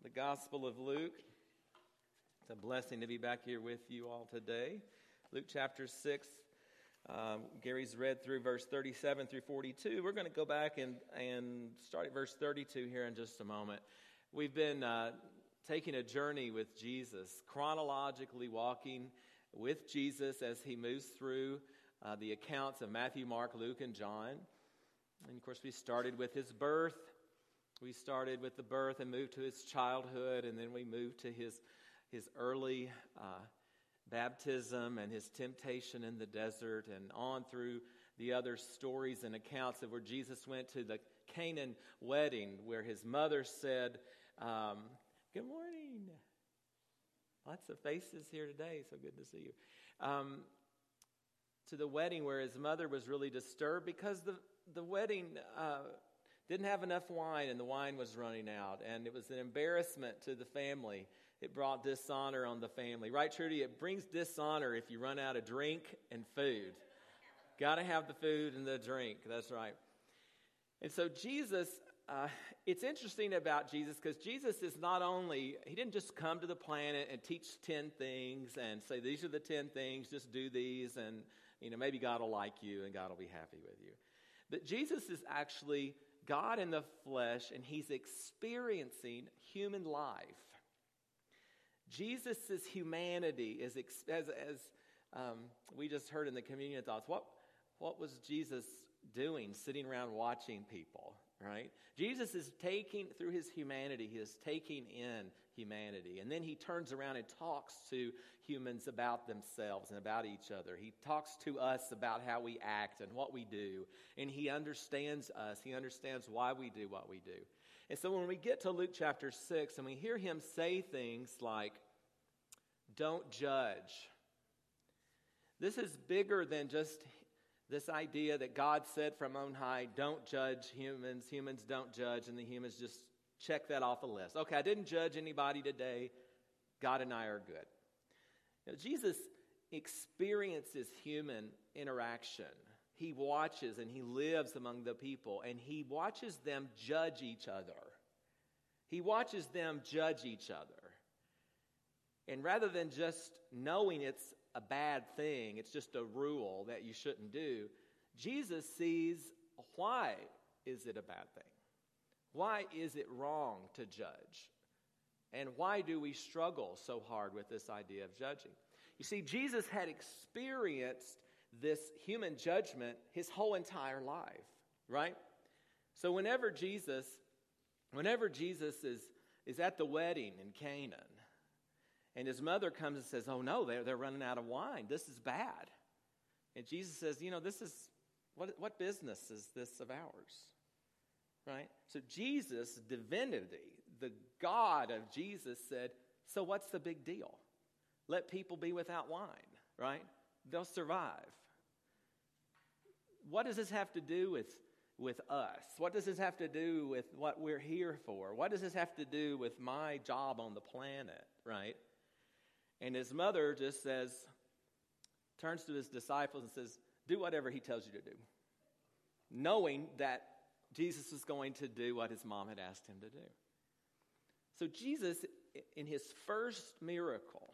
the Gospel of Luke. It's a blessing to be back here with you all today. Luke chapter 6, Gary's read through verse 37 through 42. We're going to go back and start at verse 32 here in just a moment. We've been taking a journey with Jesus, chronologically walking with Jesus as he moves through the accounts of Matthew, Mark, Luke, and John. And of course, we started with his birth. We started with the birth and moved to his childhood, and then we moved to his early baptism and his temptation in the desert, and on through the other stories and accounts of where Jesus went to the Canaan wedding, where his mother said, "Good morning." Lots of faces here today, so good to see you. To the wedding where his mother was really disturbed because the wedding didn't have enough wine, and the wine was running out, and it was an embarrassment to the family. It brought dishonor on the family. Right, Trudy? It brings dishonor if you run out of drink and food. Got to have the food and the drink. That's right. And so Jesus, it's interesting about Jesus because Jesus is not only, he didn't just come to the planet and teach 10 things and say, these are the 10 things, just do these, and maybe God will like you and God will be happy with you. But Jesus is actually God in the flesh, and he's experiencing human life. Jesus' humanity is, as we just heard in the communion thoughts, what was Jesus doing, sitting around watching people, right? Jesus is taking, through his humanity, he is taking in humanity. And then he turns around and talks to humans about themselves and about each other. He talks to us about how we act and what we do. And he understands us. He understands why we do what we do. And so when we get to Luke chapter 6 and we hear him say things like, "Don't judge," this is bigger than just this idea that God said from on high, don't judge humans, humans don't judge, and the humans just check that off the list. Okay, I didn't judge anybody today. God and I are good. Jesus experiences human interaction. He watches and he lives among the people, and he watches them judge each other. He watches them judge each other. And rather than just knowing it's a bad thing, it's just a rule that you shouldn't do, Jesus sees, why is it a bad thing? Why is it wrong to judge? And why do we struggle so hard with this idea of judging? You see, Jesus had experienced this human judgment his whole entire life, right? So whenever Jesus is at the wedding in Canaan, and his mother comes and says, "Oh no, they're running out of wine. This is bad." And Jesus says, this is, what business is this of ours? Right? So Jesus' divinity, the God of Jesus said, so what's the big deal? Let people be without wine, right? They'll survive. What does this have to do with us? What does this have to do with what we're here for? What does this have to do with my job on the planet, right? And his mother just turns to his disciples and says, do whatever he tells you to do, knowing that Jesus was going to do what his mom had asked him to do. So Jesus, in his first miracle,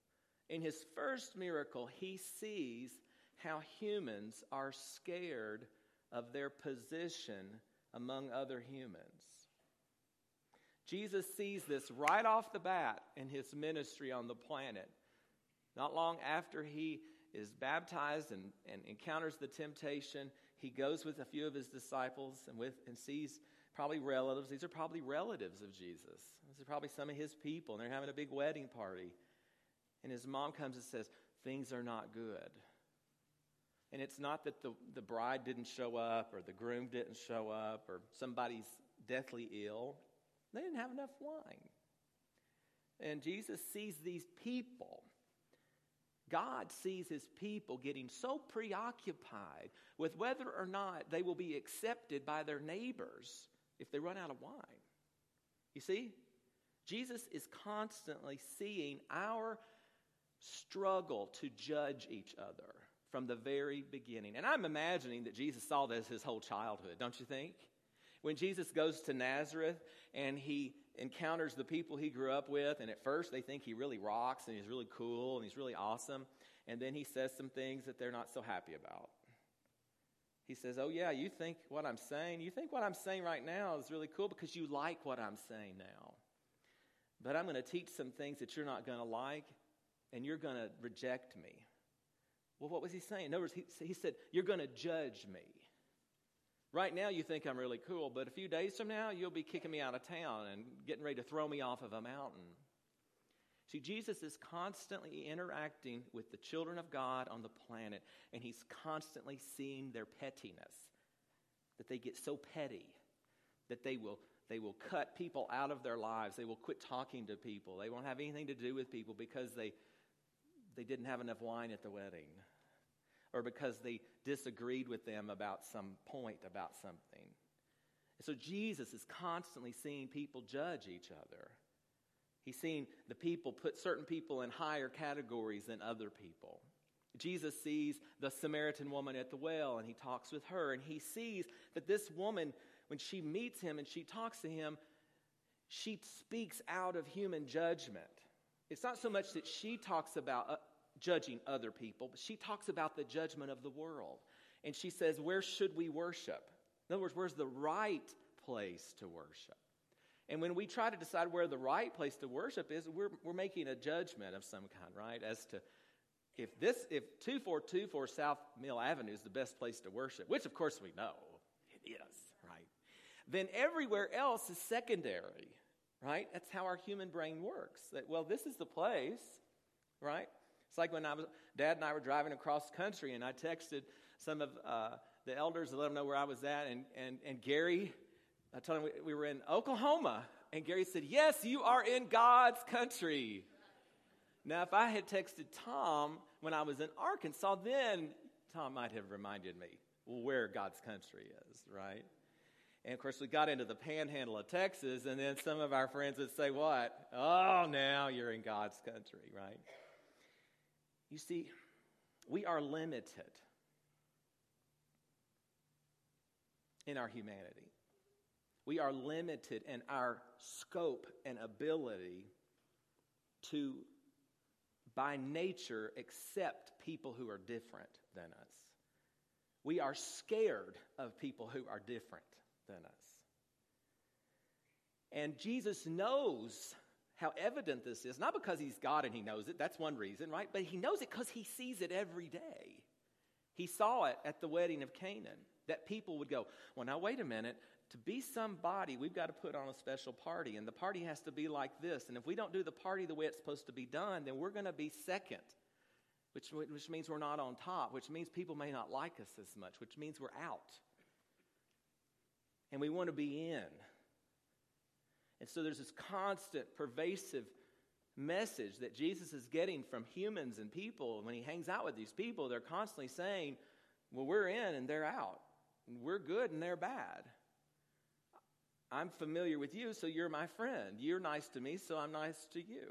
he sees how humans are scared of their position among other humans. Jesus sees this right off the bat in his ministry on the planet. Not long after he is baptized and encounters the temptation, he goes with a few of his disciples and sees probably relatives. These are probably relatives of Jesus. These are probably some of his people, and they're having a big wedding party. And his mom comes and says, things are not good. And it's not that the bride didn't show up or the groom didn't show up or somebody's deathly ill. They didn't have enough wine. And Jesus sees these people. God sees his people getting so preoccupied with whether or not they will be accepted by their neighbors if they run out of wine. You see? Jesus is constantly seeing our struggle to judge each other from the very beginning. And I'm imagining that Jesus saw this his whole childhood, don't you think? When Jesus goes to Nazareth and he encounters the people he grew up with, and at first they think he really rocks and he's really cool and he's really awesome. And then he says some things that they're not so happy about. He says, oh yeah, you think what I'm saying right now is really cool because you like what I'm saying now. But I'm going to teach some things that you're not going to like, and you're going to reject me. Well, what was he saying? In other words, he said, you're going to judge me. Right now you think I'm really cool, but a few days from now you'll be kicking me out of town and getting ready to throw me off of a mountain. See, Jesus is constantly interacting with the children of God on the planet, and he's constantly seeing their pettiness, that they get so petty that they will cut people out of their lives. They will quit talking to people. They won't have anything to do with people because they didn't have enough wine at the wedding, or because they disagreed with them about some point about something. So Jesus is constantly seeing people judge each other. He's seeing the people put certain people in higher categories than other people. Jesus sees the Samaritan woman at the well, and he talks with her, and he sees that this woman, when she meets him and she talks to him, she speaks out of human judgment. It's not so much that she talks about judging other people, but she talks about the judgment of the world. And she says, where should we worship? In other words, where's the right place to worship? And when we try to decide where the right place to worship is, we're making a judgment of some kind, right? As to if 2424 South Mill Avenue is the best place to worship, which of course we know it is, right? Then everywhere else is secondary, right? That's how our human brain works. That, well, this is the place, right? It's like when Dad and I were driving across country, and I texted some of the elders to let them know where I was at, and Gary, I told him we were in Oklahoma, and Gary said, yes, you are in God's country. Now, if I had texted Tom when I was in Arkansas, then Tom might have reminded me where God's country is, right? And, of course, we got into the panhandle of Texas, and then some of our friends would say, what? Oh, now you're in God's country, right? You see, we are limited in our humanity. We are limited in our scope and ability to, by nature, accept people who are different than us. We are scared of people who are different than us. And Jesus knows how evident this is, not because he's God and he knows it, that's one reason, right? But he knows it because he sees it every day. He saw it at the wedding of Canaan, that people would go, well, now wait a minute, to be somebody, we've got to put on a special party, and the party has to be like this, and if we don't do the party the way it's supposed to be done, then we're going to be second, which means we're not on top, which means people may not like us as much, which means we're out. And we want to be in. And so there's this constant, pervasive message that Jesus is getting from humans and people. When he hangs out with these people, they're constantly saying, well, we're in and they're out. And we're good and they're bad. I'm familiar with you, so you're my friend. You're nice to me, so I'm nice to you.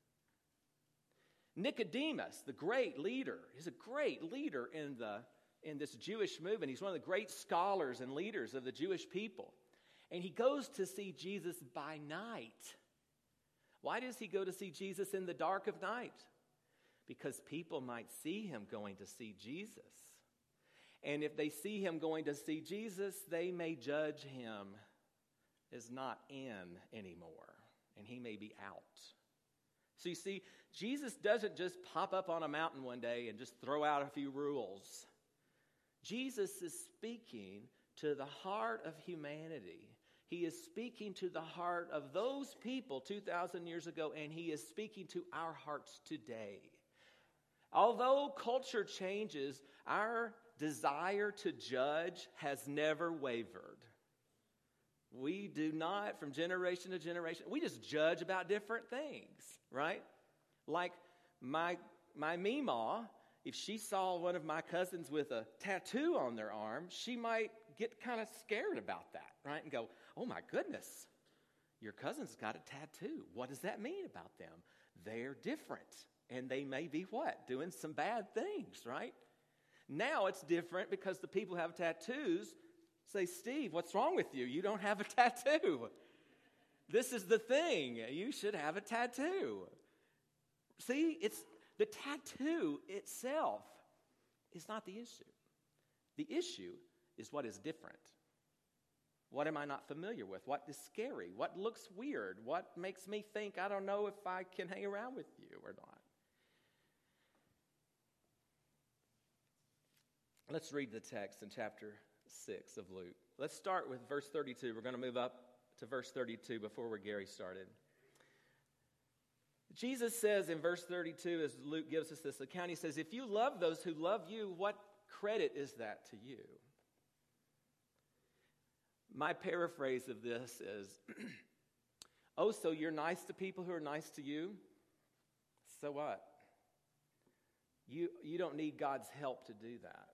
Nicodemus, the great leader, he's a great leader in this Jewish movement. He's one of the great scholars and leaders of the Jewish people. And he goes to see Jesus by night. Why does he go to see Jesus in the dark of night? Because people might see him going to see Jesus. And if they see him going to see Jesus, they may judge him as not in anymore. And he may be out. So you see, Jesus doesn't just pop up on a mountain one day and just throw out a few rules. Jesus is speaking to the heart of humanity. He is speaking to the heart of those people 2,000 years ago, and he is speaking to our hearts today. Although culture changes, our desire to judge has never wavered. We do not, from generation to generation, we just judge about different things, right? Like my Meemaw, if she saw one of my cousins with a tattoo on their arm, she might get kind of scared about that, right? And go, oh my goodness, your cousin's got a tattoo. What does that mean about them? They're different. And they may be what? Doing some bad things, right? Now it's different because the people who have tattoos say, Steve, what's wrong with you? You don't have a tattoo. This is the thing. You should have a tattoo. See, it's the tattoo itself is not the issue. The issue is what is different. What am I not familiar with? What is scary? What looks weird? What makes me think I don't know if I can hang around with you or not? Let's read the text in chapter 6 of Luke. Let's start with verse 32. We're going to move up to verse 32 before where Gary started. Jesus says in verse 32, as Luke gives us this account, he says, if you love those who love you, what credit is that to you? My paraphrase of this is, oh, so you're nice to people who are nice to you? So what? You don't need God's help to do that.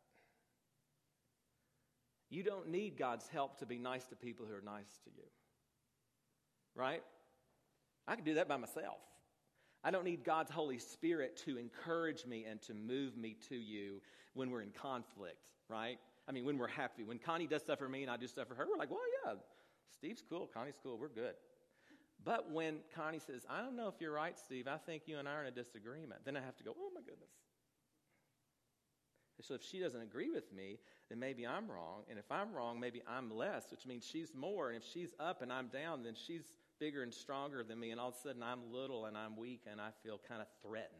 You don't need God's help to be nice to people who are nice to you. Right? I can do that by myself. I don't need God's Holy Spirit to encourage me and to move me to you when we're in conflict, right? I mean, when we're happy. When Connie does stuff for me and I do stuff for her, we're like, well, yeah, Steve's cool, Connie's cool, we're good. But when Connie says, I don't know if you're right, Steve, I think you and I are in a disagreement, then I have to go, oh my goodness. So if she doesn't agree with me, then maybe I'm wrong. And if I'm wrong, maybe I'm less, which means she's more. And if she's up and I'm down, then she's bigger and stronger than me. And all of a sudden I'm little and I'm weak and I feel kind of threatened.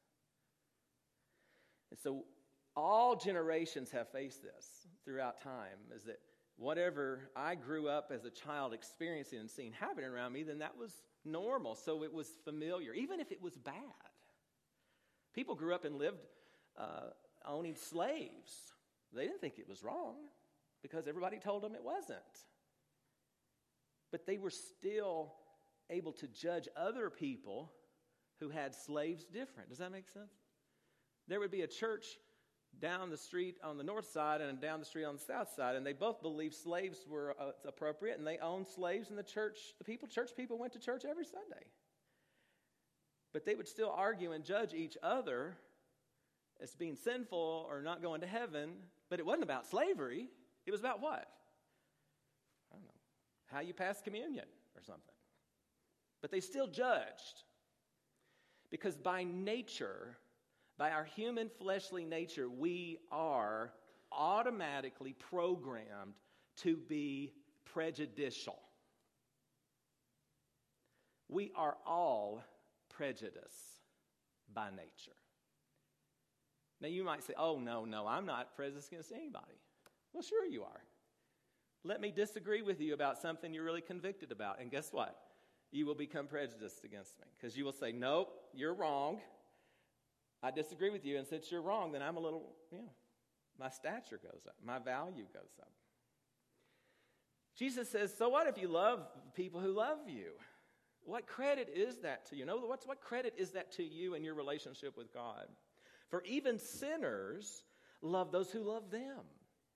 And so all generations have faced this throughout time, is that whatever I grew up as a child experiencing and seeing happening around me, then that was normal. So it was familiar, even if it was bad. People grew up and lived owning slaves. They didn't think it was wrong because everybody told them it wasn't. But they were still able to judge other people who had slaves different. Does that make sense? There would be a church down the street on the north side and down the street on the south side, and they both believed slaves were appropriate, and they owned slaves, and church people went to church every Sunday. But they would still argue and judge each other as being sinful or not going to heaven, but it wasn't about slavery. It was about what? I don't know, how you pass communion or something. But they still judged. Because by nature, by our human fleshly nature, we are automatically programmed to be prejudicial. We are all prejudiced by nature. Now you might say, oh, no, I'm not prejudiced against anybody. Well, sure you are. Let me disagree with you about something you're really convicted about. And guess what? You will become prejudiced against me. Because you will say, nope, you're wrong. I disagree with you. And since you're wrong, then I'm a little, my stature goes up. My value goes up. Jesus says, so what if you love people who love you? What credit is that to you? What credit is that to you in your relationship with God? For even sinners love those who love them.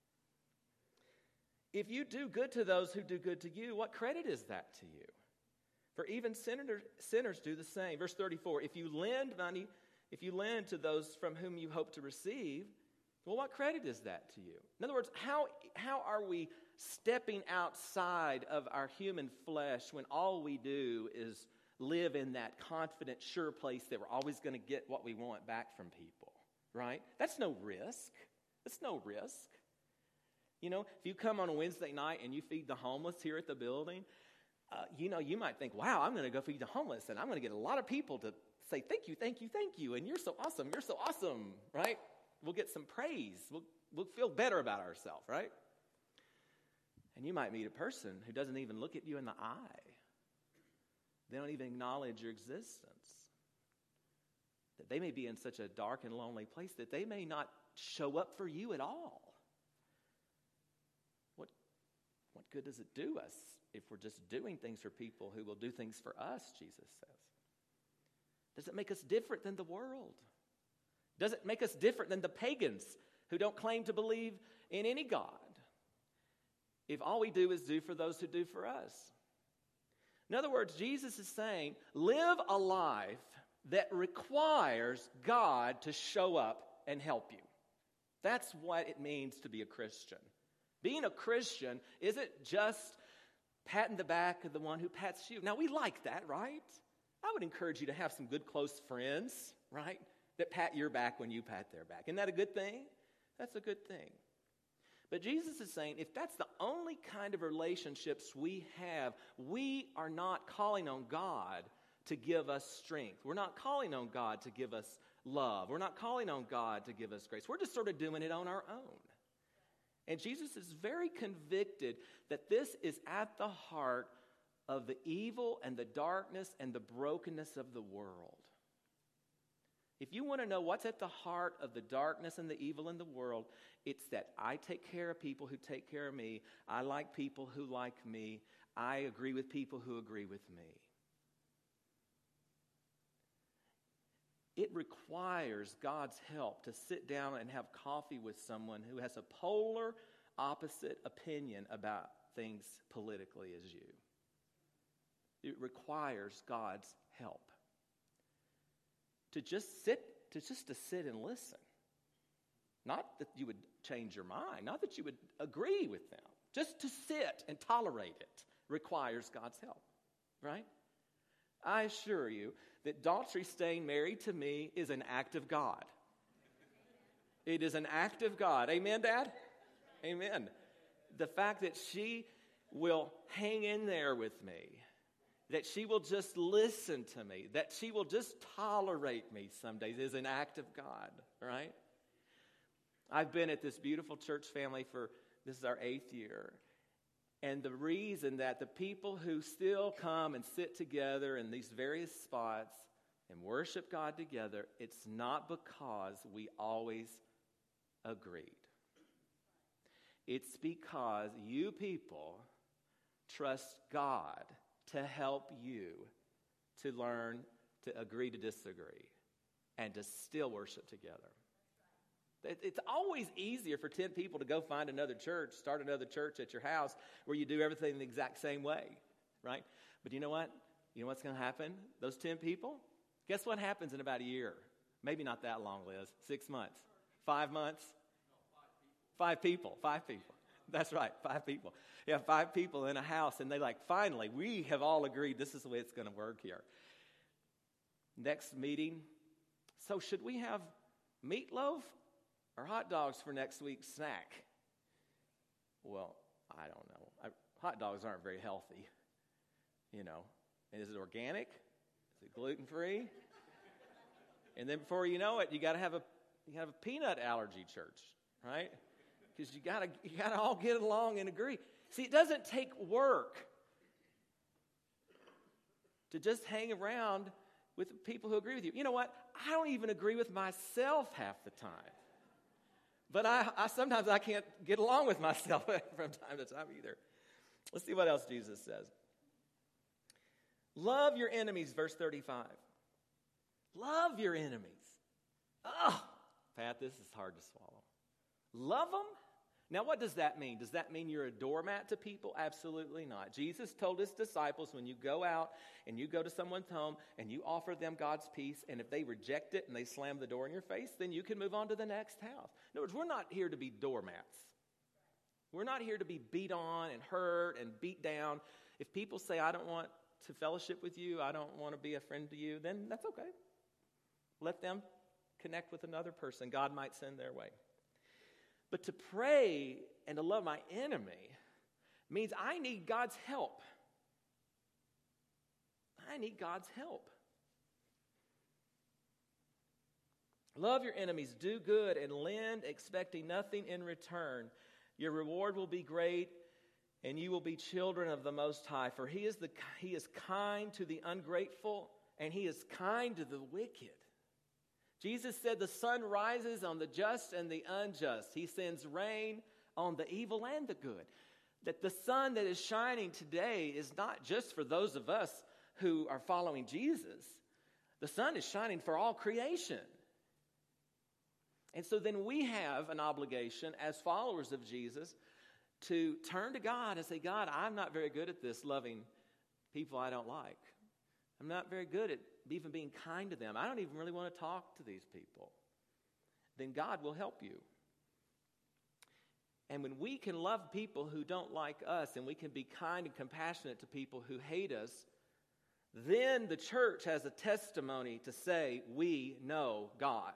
If you do good to those who do good to you, what credit is that to you? For even sinners do the same. Verse 34, if you lend to those from whom you hope to receive, well, what credit is that to you? In other words, how are we stepping outside of our human flesh when all we do is live in that confident, sure place that we're always going to get what we want back from people, right? That's no risk. That's no risk. If you come on a Wednesday night and you feed the homeless here at the building, you might think, wow, I'm going to go feed the homeless, and I'm going to get a lot of people to say, thank you, and you're so awesome, right? We'll get some praise. We'll feel better about ourselves, right? And you might meet a person who doesn't even look at you in the eye. They don't even acknowledge your existence. That they may be in such a dark and lonely place that they may not show up for you at all. What good does it do us if we're just doing things for people who will do things for us, Jesus says? Does it make us different than the world? Does it make us different than the pagans who don't claim to believe in any God? If all we do is do for those who do for us. In other words, Jesus is saying, live a life that requires God to show up and help you. That's what it means to be a Christian. Being a Christian isn't just patting the back of the one who pats you. Now, we like that, right? I would encourage you to have some good close friends, right, that pat your back when you pat their back. Isn't that a good thing? That's a good thing. But Jesus is saying, if that's the only kind of relationships we have, we are not calling on God to give us strength. We're not calling on God to give us love. We're not calling on God to give us grace. We're just sort of doing it on our own. And Jesus is very convicted that this is at the heart of the evil and the darkness and the brokenness of the world. If you want to know what's at the heart of the darkness and the evil in the world, it's that I take care of people who take care of me. I like people who like me. I agree with people who agree with me. It requires God's help to sit down and have coffee with someone who has a polar opposite opinion about things politically as you. It requires God's help. To just sit and listen. Not that you would change your mind, not that you would agree with them. Just to sit and tolerate it requires God's help, right? I assure you that Daughtry staying married to me is an act of God. It is an act of God. Amen, Dad? Amen. The fact that she will hang in there with me, that she will just listen to me, that she will just tolerate me some days is an act of God, right? I've been at this beautiful church family this is our 8th year. And the reason that the people who still come and sit together in these various spots and worship God together, it's not because we always agreed. It's because you people trust God to help you to learn to agree to disagree and to still worship together. It's always easier for 10 people to go find another church, start another church at your house where you do everything the exact same way, right? But you know what? You know what's going to happen? Those 10 people, guess what happens in about a year? Maybe not that long, Liz. 6 months. 5 months? 5 people. 5 people. That's right, 5 people. You have 5 people in a house, and they finally, we have all agreed this is the way it's going to work here. Next meeting, so should we have meatloaf or hot dogs for next week's snack? Well, I don't know. Hot dogs aren't very healthy, you know. And is it organic? Is it gluten-free? And then before you know it, you got to have a peanut allergy church, right? Because you gotta all get along and agree. See, it doesn't take work to just hang around with people who agree with you. You know what? I don't even agree with myself half the time. But I sometimes I can't get along with myself from time to time either. Let's see what else Jesus says. Love your enemies, verse 35. Love your enemies. Oh, Pat, this is hard to swallow. Love them? Now, what does that mean? Does that mean you're a doormat to people? Absolutely not. Jesus told his disciples, when you go out and you go to someone's home and you offer them God's peace, and if they reject it and they slam the door in your face, then you can move on to the next house. In other words, we're not here to be doormats. We're not here to be beat on and hurt and beat down. If people say, I don't want to fellowship with you, I don't want to be a friend to you, then that's okay. Let them connect with another person God might send their way. But to pray and to love my enemy means I need God's help. I need God's help. Love your enemies, do good, and lend, expecting nothing in return. Your reward will be great, and you will be children of the Most High. For He is kind to the ungrateful, and He is kind to the wicked. Jesus said the sun rises on the just and the unjust. He sends rain on the evil and the good. That the sun that is shining today is not just for those of us who are following Jesus. The sun is shining for all creation. And so then we have an obligation as followers of Jesus to turn to God and say, God, I'm not very good at this, loving people I don't like. I'm not very good at even being kind to them. I don't even really want to talk to these people. Then God will help you. And when we can love people who don't like us, and we can be kind and compassionate to people who hate us, then the church has a testimony to say, we know God.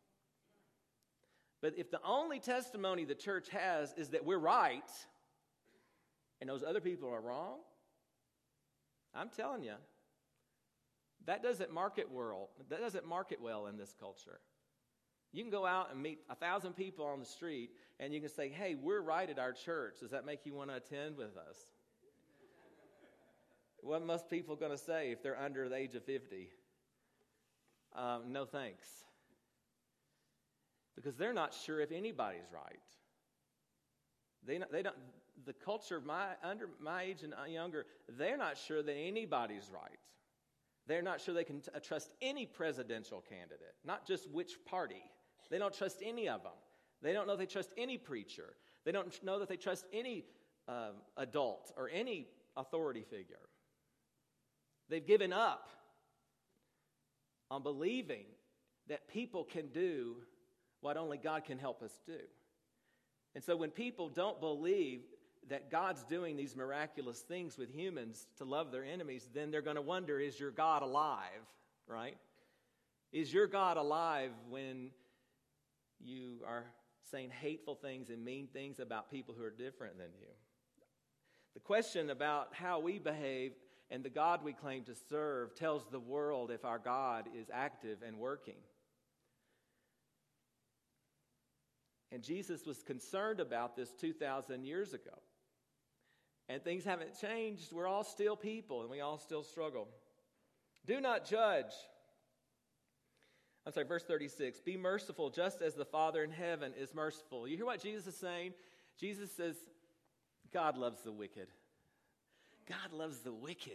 But if the only testimony the church has is that we're right, and those other people are wrong, I'm telling you, that doesn't market well in this culture. You can go out and meet 1,000 people on the street, and you can say, hey, we're right at our church. Does that make you want to attend with us? What are most people going to say if they're under the age of 50? No thanks. Because they're not sure if anybody's right. They don't. The culture under my age and younger, they're not sure that anybody's right. They're not sure they can trust any presidential candidate, not just which party. They don't trust any of them. They don't know they trust any preacher. They don't know that they trust any adult or any authority figure. They've given up on believing that people can do what only God can help us do. And so when people don't believe that God's doing these miraculous things with humans to love their enemies, then they're going to wonder, is your God alive, right? Is your God alive when you are saying hateful things and mean things about people who are different than you? The question about how we behave and the God we claim to serve tells the world if our God is active and working. And Jesus was concerned about this 2,000 years ago. And things haven't changed. We're all still people, and we all still struggle. Do not judge. Verse 36. Be merciful just as the Father in heaven is merciful. You hear what Jesus is saying? Jesus says, God loves the wicked. God loves the wicked.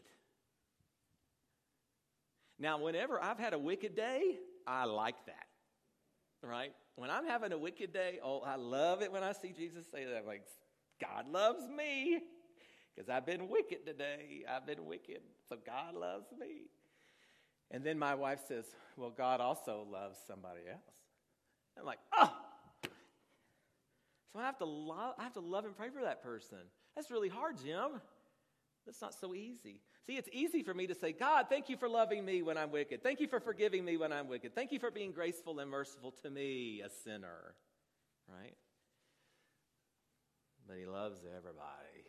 Now, whenever I've had a wicked day, I like that. Right? When I'm having a wicked day, I love it when I see Jesus say that. Like, God loves me because I've been wicked today. I've been wicked, so God loves me. And then my wife says, well, God also loves somebody else. I'm like, oh. So I have to love and pray for that person. That's really hard, Jim. That's not so easy. See, it's easy for me to say, God, thank you for loving me when I'm wicked. Thank you for forgiving me when I'm wicked. Thank you for being graceful and merciful to me, a sinner. Right? But he loves everybody.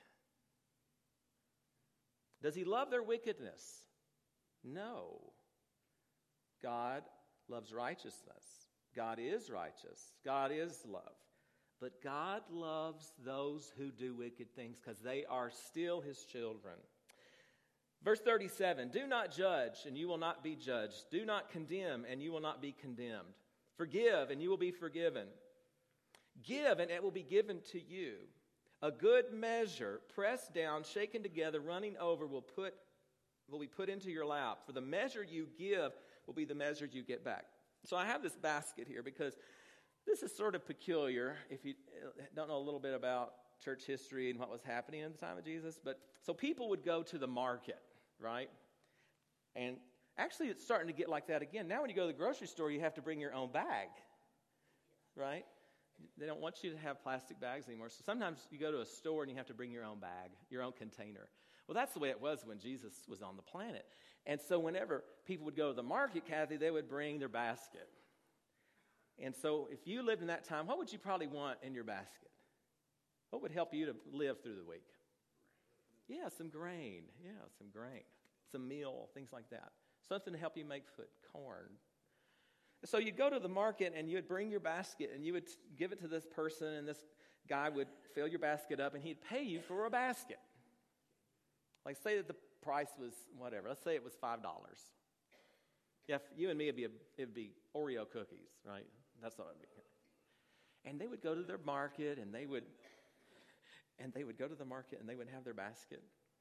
Does he love their wickedness? No. God loves righteousness. God is righteous. God is love. But God loves those who do wicked things because they are still his children. Verse 37, do not judge, and you will not be judged. Do not condemn, and you will not be condemned. Forgive, and you will be forgiven. Give, and it will be given to you. A good measure, pressed down, shaken together, running over, will be put into your lap. For the measure you give will be the measure you get back. So I have this basket here because this is sort of peculiar if you don't know a little bit about church history and what was happening in the time of Jesus. But so people would go to the market, right? And actually it's starting to get like that again. Now when you go to the grocery store, you have to bring your own bag, right? They don't want you to have plastic bags anymore. So sometimes you go to a store and you have to bring your own bag, your own container. Well, that's the way it was when Jesus was on the planet. And so whenever people would go to the market, Kathy, they would bring their basket. And so if you lived in that time, what would you probably want in your basket? What would help you to live through the week? Yeah, some grain. Yeah, some grain. Some meal, things like that. Something to help you make food, corn. So you'd go to the market and you'd bring your basket and you would give it to this person, and this guy would fill your basket up and he'd pay you for a basket. Like say that the price was whatever. Let's say it was $5. Yeah, you and me, it'd be Oreo cookies, right? That's what it'd be. And they would go to their market and they would go to the market and they would have their basket.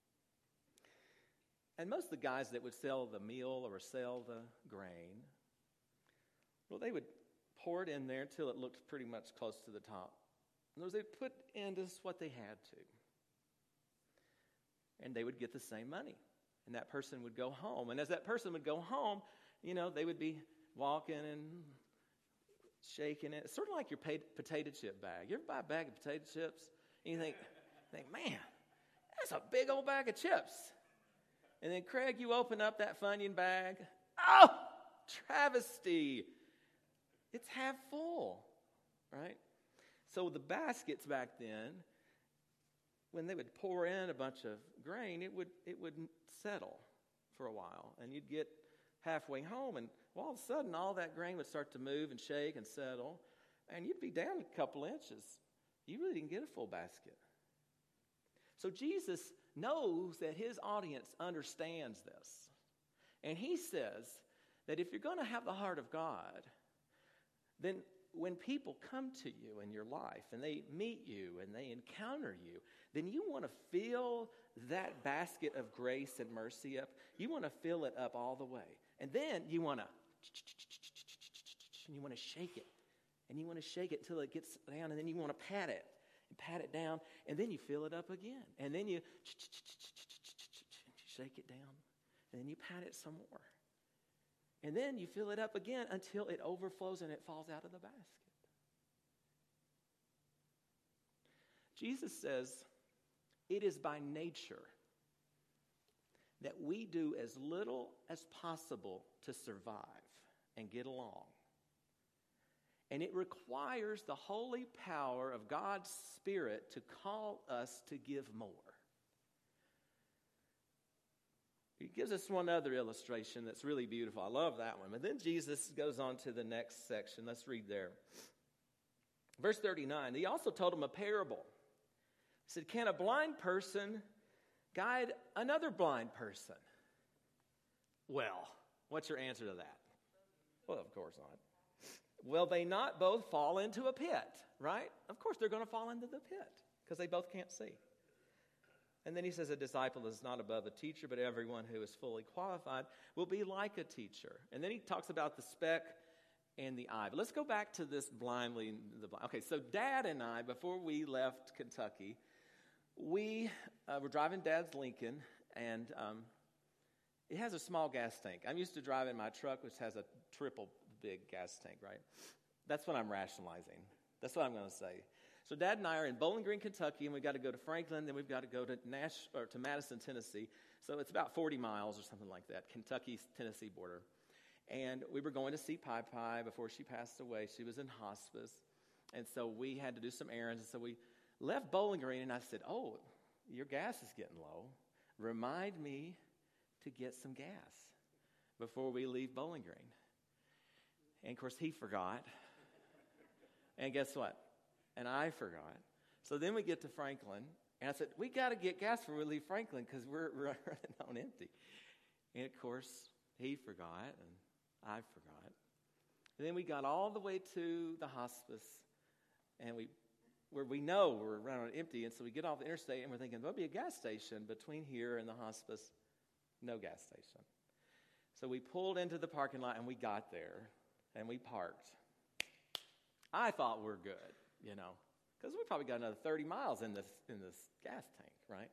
And most of the guys that would sell the meal or sell the grain, well, they would pour it in there until it looked pretty much close to the top. In other words, they'd put in just what they had to. And they would get the same money. And that person would go home. And as that person would go home, they would be walking and shaking it. It's sort of like your potato chip bag. You ever buy a bag of potato chips and you think, man, that's a big old bag of chips. And then, Craig, you open up that Funyun bag. Oh, travesty. It's half full, right? So the baskets back then, when they would pour in a bunch of grain, it would settle for a while. And you'd get halfway home, and all of a sudden, all that grain would start to move and shake and settle, and you'd be down a couple inches. You really didn't get a full basket. So Jesus knows that his audience understands this. And he says that if you're going to have the heart of God, then when people come to you in your life and they meet you and they encounter you, then you want to fill that basket of grace and mercy up. You want to fill it up all the way. And then you want to shake it. And you want to shake it until it gets down, and then you want to pat it down, and then you fill it up again. And then you shake it down, and then you pat it some more. And then you fill it up again until it overflows and it falls out of the basket. Jesus says it is by nature that we do as little as possible to survive and get along. And it requires the holy power of God's Spirit to call us to give more. He gives us one other illustration that's really beautiful. I love that one. But then Jesus goes on to the next section. Let's read there. Verse 39, he also told him a parable. He said, can a blind person guide another blind person? Well, what's your answer to that? Well, of course not. Will they not both fall into a pit, right? Of course they're going to fall into the pit because they both can't see. And then he says a disciple is not above a teacher, but everyone who is fully qualified will be like a teacher. And then he talks about the speck and the eye. But let's go back to this blindly. Okay, so Dad and I, before we left Kentucky, we were driving Dad's Lincoln, and it has a small gas tank. I'm used to driving my truck, which has a triple big gas tank, right? That's what I'm rationalizing. That's what I'm going to say. So Dad and I are in Bowling Green, Kentucky, and we've got to go to Franklin, then we've got to go to to Madison, Tennessee. So it's about 40 miles or something like that, Kentucky-Tennessee border. And we were going to see Pi Pi before she passed away. She was in hospice. And so we had to do some errands. And so we left Bowling Green, and I said, oh, your gas is getting low. Remind me to get some gas before we leave Bowling Green. And, of course, he forgot. And guess what? And I forgot. So then we get to Franklin, and I said, we got to get gas before we leave Franklin because we're running on empty. And, of course, he forgot, and I forgot. And then we got all the way to the hospice, and where we know we're running on empty, and so we get off the interstate, and we're thinking, there'll be a gas station between here and the hospice. No gas station. So we pulled into the parking lot, and we got there, and we parked. I thought we're good. Because we probably got another 30 miles in this gas tank, right?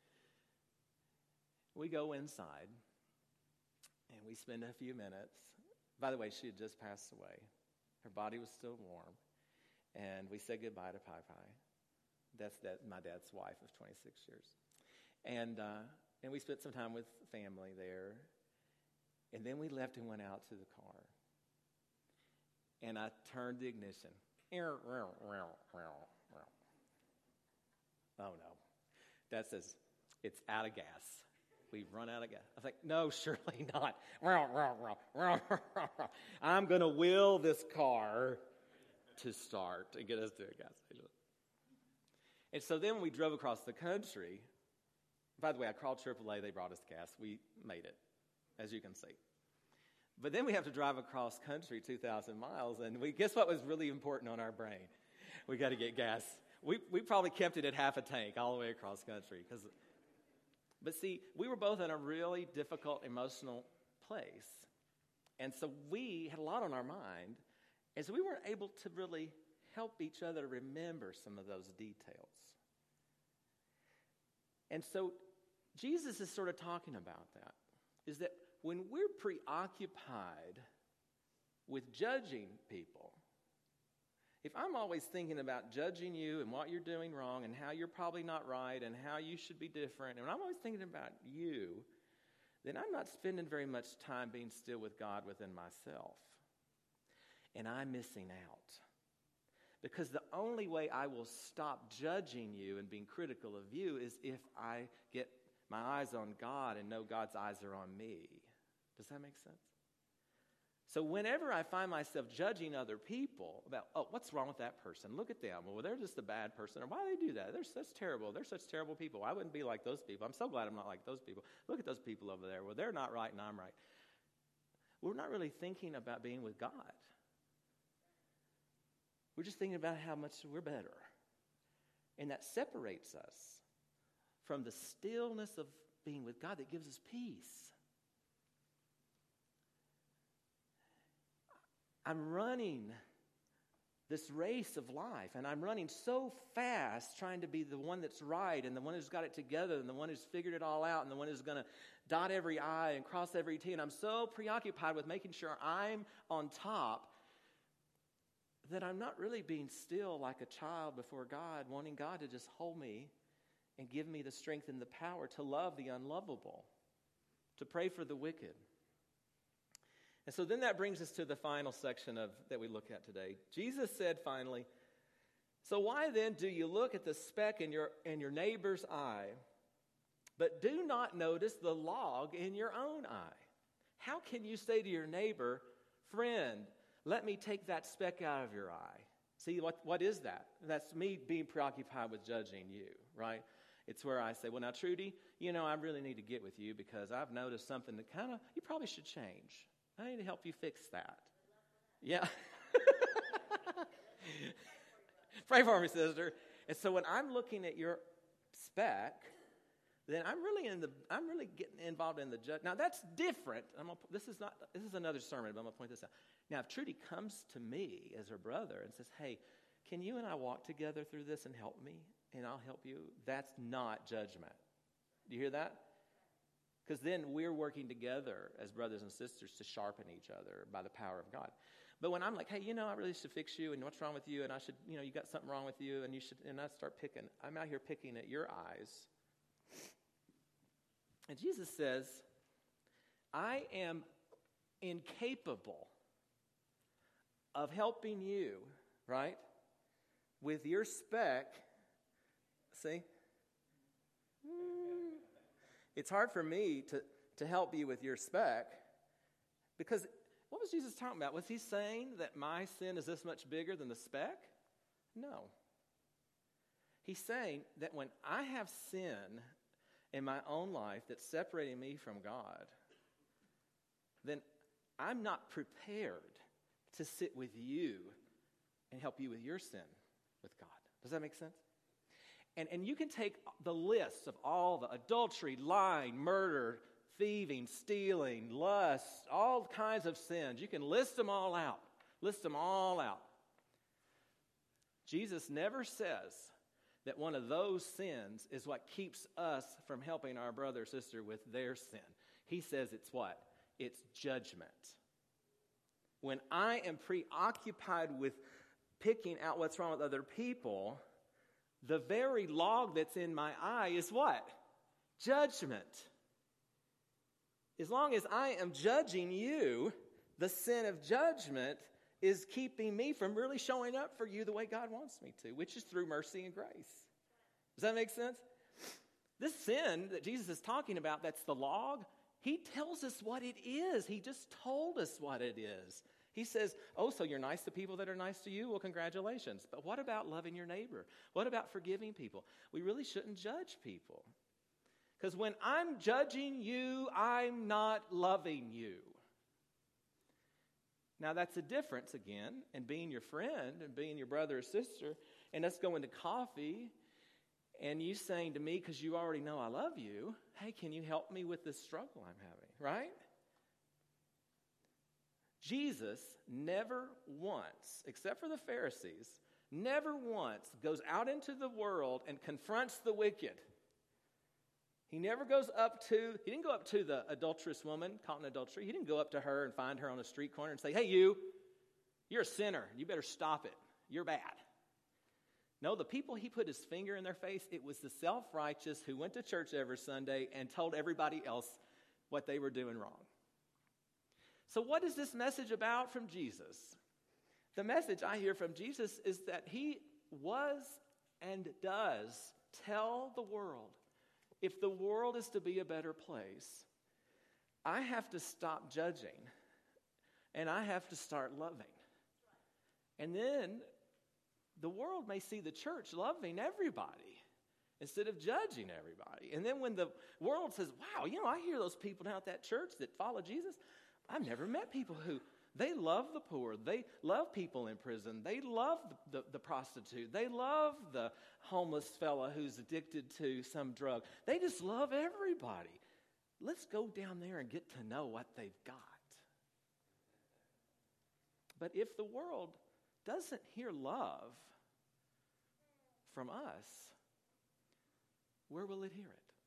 We go inside, and we spend a few minutes. By the way, she had just passed away. Her body was still warm. And we said goodbye to Pi Pi. That's my dad's wife of 26 years. And we spent some time with family there. And then we left and went out to the car. And I turned the ignition. Oh, no. Dad says, it's out of gas. We've run out of gas. I was like, no, surely not. I'm going to will this car to start and get us to a gas station. And so then we drove across the country. By the way, I called AAA. They brought us gas. We made it, as you can see. But then we have to drive across country 2,000 miles, and guess what was really important on our brain? We got to get gas. We probably kept it at half a tank all the way across country. But see, we were both in a really difficult emotional place, and so we had a lot on our mind, and so we weren't able to really help each other remember some of those details. And so Jesus is sort of talking about that, is that when we're preoccupied with judging people If I'm always thinking about judging you and what you're doing wrong and how you're probably not right and how you should be different, and I'm always thinking about you, then I'm not spending very much time being still with God within myself. And I'm missing out. Because the only way I will stop judging you and being critical of you is if I get my eyes on God and know God's eyes are on me. Does that make sense? So whenever I find myself judging other people about, oh, what's wrong with that person? Look at them. Well, they're just a bad person. Or why do they do that? That's terrible. They're such terrible people. I wouldn't be like those people. I'm so glad I'm not like those people. Look at those people over there. Well, they're not right and I'm right. We're not really thinking about being with God. We're just thinking about how much we're better. And that separates us from the stillness of being with God that gives us peace. I'm running this race of life, and I'm running so fast trying to be the one that's right and the one who's got it together and the one who's figured it all out and the one who's going to dot every I and cross every T. And I'm so preoccupied with making sure I'm on top that I'm not really being still like a child before God, wanting God to just hold me and give me the strength and the power to love the unlovable, to pray for the wicked. And so then that brings us to the final section that we look at today. Jesus said finally, so why then do you look at the speck in your neighbor's eye, but do not notice the log in your own eye? How can you say to your neighbor, friend, let me take that speck out of your eye? See, what is that? That's me being preoccupied with judging you, right? It's where I say, well, now, Trudy, I really need to get with you because I've noticed something that you probably should change. I need to help you fix that. Yeah. Pray for me, sister. And so when I'm looking at your speck, then I'm really getting involved in the judge. Now that's different. This is another sermon, but I'm going to point this out. Now, if Trudy comes to me as her brother and says, hey, can you and I walk together through this and help me? And I'll help you. That's not judgment. Do you hear that? Because then we're working together as brothers and sisters to sharpen each other by the power of God. But when I'm like, hey, I really should fix you, and what's wrong with you, and I should, you got something wrong with you, and I start picking, I'm out here picking at your eyes. And Jesus says, I am incapable of helping you, right, with your speck. See? It's hard for me to help you with your speck because what was Jesus talking about? Was he saying that my sin is this much bigger than the speck? No. He's saying that when I have sin in my own life that's separating me from God, then I'm not prepared to sit with you and help you with your sin with God. Does that make sense? And you can take the list of all the adultery, lying, murder, thieving, stealing, lust, all kinds of sins. You can list them all out. List them all out. Jesus never says that one of those sins is what keeps us from helping our brother or sister with their sin. He says it's what? It's judgment. When I am preoccupied with picking out what's wrong with other people, the very log that's in my eye is what? Judgment. As long as I am judging you, the sin of judgment is keeping me from really showing up for you the way God wants me to, which is through mercy and grace. Does that make sense? This sin that Jesus is talking about, that's the log, he tells us what it is. He just told us what it is. He says, oh, so you're nice to people that are nice to you? Well, congratulations. But what about loving your neighbor? What about forgiving people? We really shouldn't judge people. Because when I'm judging you, I'm not loving you. Now, that's a difference, again, in being your friend and being your brother or sister, and us going to coffee, and you saying to me, because you already know I love you, hey, can you help me with this struggle I'm having, right? Jesus never once, except for the Pharisees, never once goes out into the world and confronts the wicked. He didn't go up to the adulterous woman caught in adultery. He didn't go up to her and find her on a street corner and say, hey, you're a sinner. You better stop it. You're bad. No, the people he put his finger in their face, it was the self-righteous who went to church every Sunday and told everybody else what they were doing wrong. So what is this message about from Jesus? The message I hear from Jesus is that he was and does tell the world, if the world is to be a better place, I have to stop judging and I have to start loving. And then the world may see the church loving everybody instead of judging everybody. And then when the world says, wow, I hear those people down at that church that follow Jesus. I've never met people who, they love the poor. They love people in prison. They love the prostitute. They love the homeless fella who's addicted to some drug. They just love everybody. Let's go down there and get to know what they've got. But if the world doesn't hear love from us, where will it hear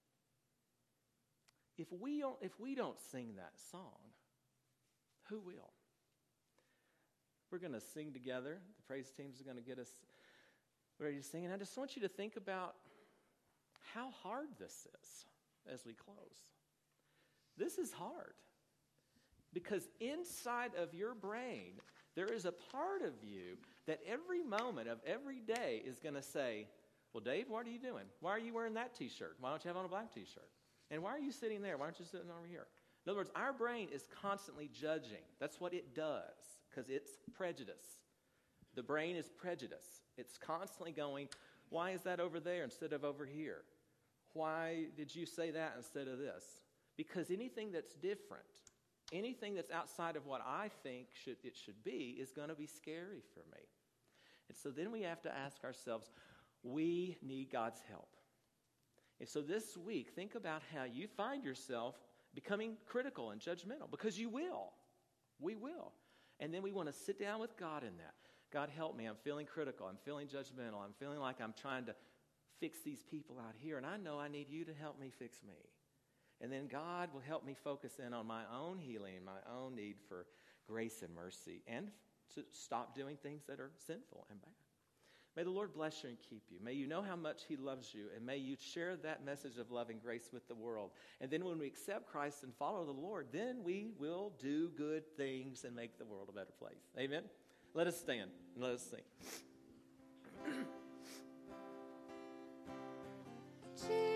it? If we don't sing that song, who will? We're going to sing together. The praise teams are going to get us ready to sing. And I just want you to think about how hard this is as we close. This is hard because inside of your brain, there is a part of you that every moment of every day is going to say, well, Dave, what are you doing? Why are you wearing that t-shirt? Why don't you have on a black t-shirt? And why are you sitting there? Why aren't you sitting over here? In other words, our brain is constantly judging. That's what it does because it's prejudice. The brain is prejudice. It's constantly going, why is that over there instead of over here? Why did you say that instead of this? Because anything that's different, anything that's outside of what I think it should be is going to be scary for me. And so then we have to ask ourselves, we need God's help. And so this week, think about how you find yourself becoming critical and judgmental, because you will. We will. And then we want to sit down with God in that. God, help me. I'm feeling critical. I'm feeling judgmental. I'm feeling like I'm trying to fix these people out here, and I know I need you to help me fix me. And then God will help me focus in on my own healing, my own need for grace and mercy, and to stop doing things that are sinful and bad. May the Lord bless you and keep you. May you know how much he loves you, and may you share that message of love and grace with the world. And then when we accept Christ and follow the Lord, then we will do good things and make the world a better place. Amen? Let us stand and let us sing.